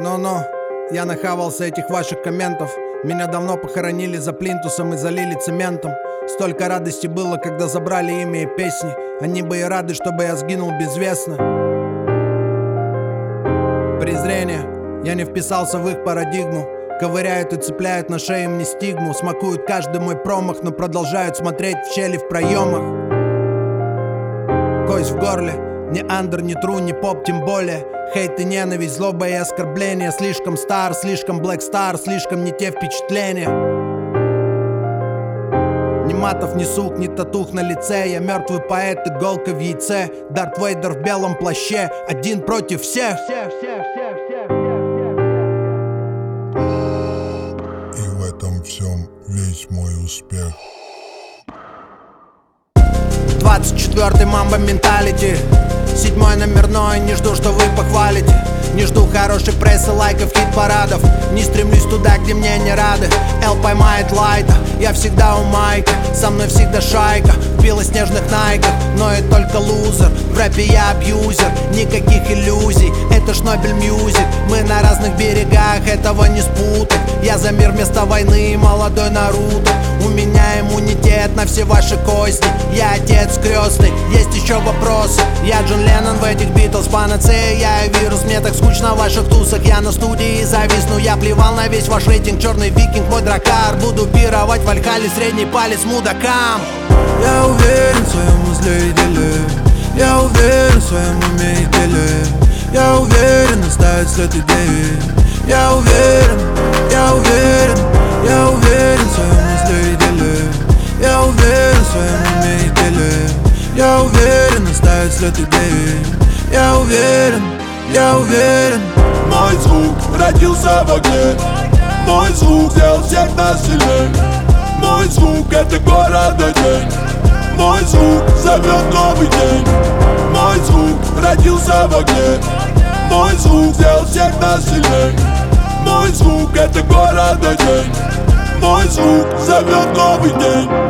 Ну-ну, я нахавался этих ваших комментов. Меня давно похоронили за плинтусом и залили цементом. Столько радости было, когда забрали имя и песни. Они бы и рады, чтобы я сгинул безвестно. Презрение, я не вписался в их парадигму. Ковыряют и цепляют на шее мне стигму. Смакуют каждый мой промах, но продолжают смотреть в щели в проемах. Кость в горле, ни андер, ни тру, ни поп, тем более. Хейт и ненависть, злоба и оскорбления. Слишком стар, слишком блэк стар, слишком не те впечатления. Ни матов, ни сук, ни татух на лице. Я мертвый поэт, иголка в яйце. Дарт Вейдер в белом плаще, один против всех. И в этом всем весь мой успех. 24-й мамба менталити. 7-й номерной, не жду, что вы похвалите. Не жду хорошей прессы, лайков, хит-парадов. Не стремлюсь туда, где мне не рады. Эл поймает лайта, я всегда у майка. Со мной всегда шайка в белоснежных найках. Но и только лузер, в рэпе я абьюзер. Никаких иллюзий, это Шнобель Мьюзик. Мы на разных берегах, этого не спутать. Я за мир вместо войны, молодой Наруто. У меня иммунитет на все ваши кости. Я отец крестный, есть еще вопросы. Я Джон Леннон в этих Битлз, панацея, я вирус. Мне так скучно в ваших тусах, я на студии зависну. Я плевал на весь ваш рейтинг, черный викинг, мой дракар. Буду пировать в Вальхалле, средний палец мудакам. Я уверен в своем узле и деле. Я уверен в своем уме и деле. Я уверен оставить след идеи. Я уверен, я уверен, я уверен в своем узле и деле. Я уверен в своем уме и деле. Я уверен оставить след идеи. Я уверен, я уверен. Мой звук родился в огне. Мой звук сделал всех нас сильней. Мой звук — это города день. Мой звук зовет новый день. Мой звук родился в огне. Мой звук сделал всех нас сильней. Мой звук — это города день. Мой звук зовет новый день.